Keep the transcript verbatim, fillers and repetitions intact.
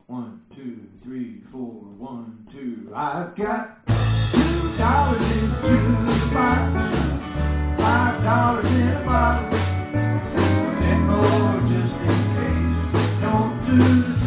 One, two, three, four, one, two. I've got two dollars in the jukebox, five dollars in a bottle, and more just in case. Don't do the